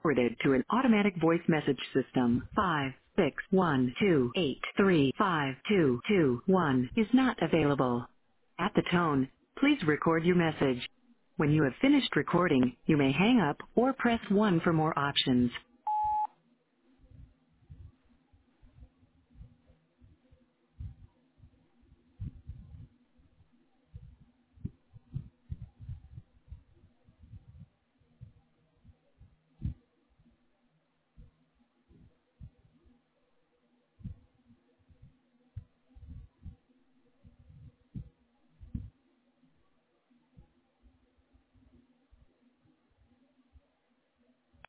forwarded to an automatic voice message system. 56128352221 is not available. At the tone, please record your message. When you have finished recording, you may hang up or press 1 for more options.